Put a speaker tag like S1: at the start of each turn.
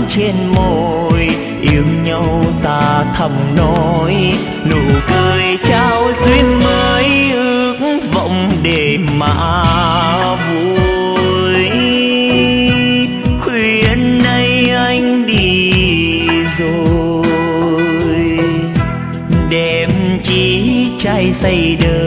S1: trên môi, yêu nhau ta thầm nói, nụ cười trao duyên mới, ước vọng để mà vui. Khuya nay anh đi rồi, đêm chỉ trai say đời.